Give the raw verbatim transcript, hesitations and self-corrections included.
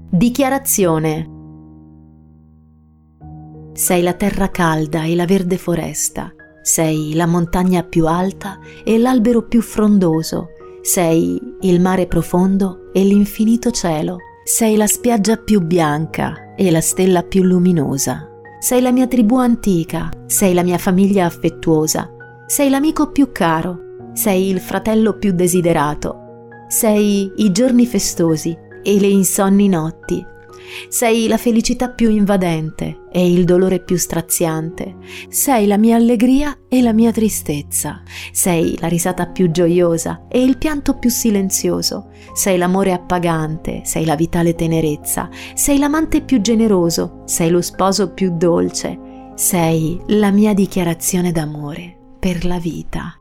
Dichiarazione. Sei la terra calda e la verde foresta, sei la montagna più alta e l'albero più frondoso, sei il mare profondo e l'infinito cielo, sei la spiaggia più bianca e la stella più luminosa, sei la mia tribù antica, sei la mia famiglia affettuosa, sei l'amico più caro, sei il fratello più desiderato, sei i giorni festosi e le insonni notti, sei la felicità più invadente e il dolore più straziante, sei la mia allegria e la mia tristezza, sei la risata più gioiosa e il pianto più silenzioso, sei l'amore appagante, sei la vitale tenerezza, sei l'amante più generoso, sei lo sposo più dolce, sei la mia dichiarazione d'amore per la vita.